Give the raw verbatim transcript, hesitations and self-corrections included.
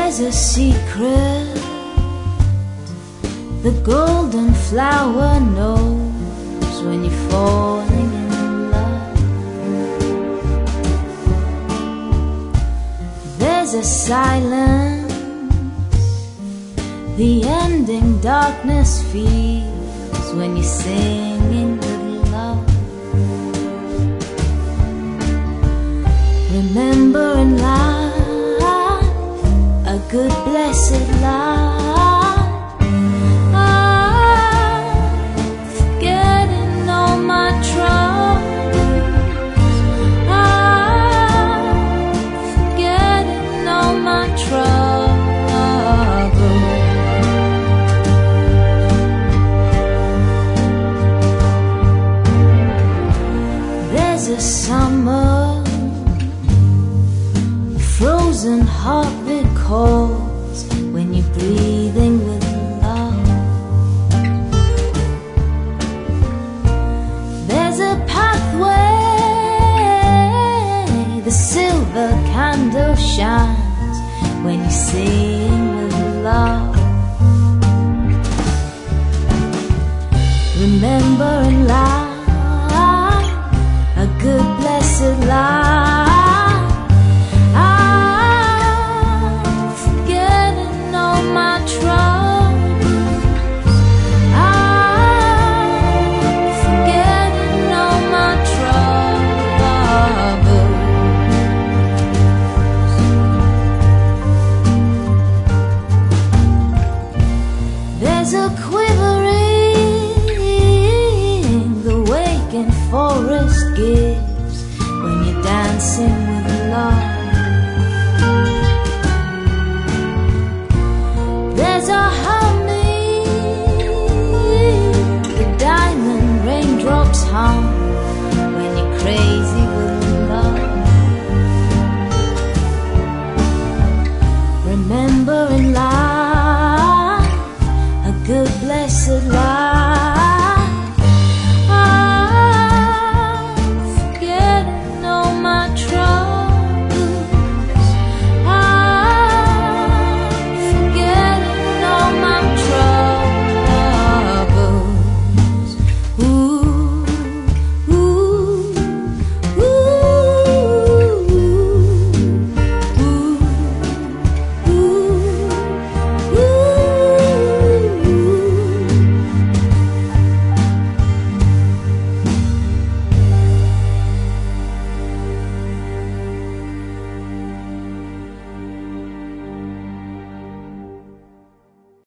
There's a secret the golden flower knows when you're falling in love. There's a silence the ending darkness feels when you're singing with love. Remember in life, a good blessed life, summer, a frozen heartbeat calls when you're breathing with love. There's a pathway, the silver candle shines when you sing with love. Remember in life, a good blessed life, I'm forgetting all my troubles, I'm forgetting all my troubles. There's a quivering the waking forest gives when you're dancing with love. There's a humming the diamond raindrops hum when you're crazy with love. Remember in life, a good blessed life,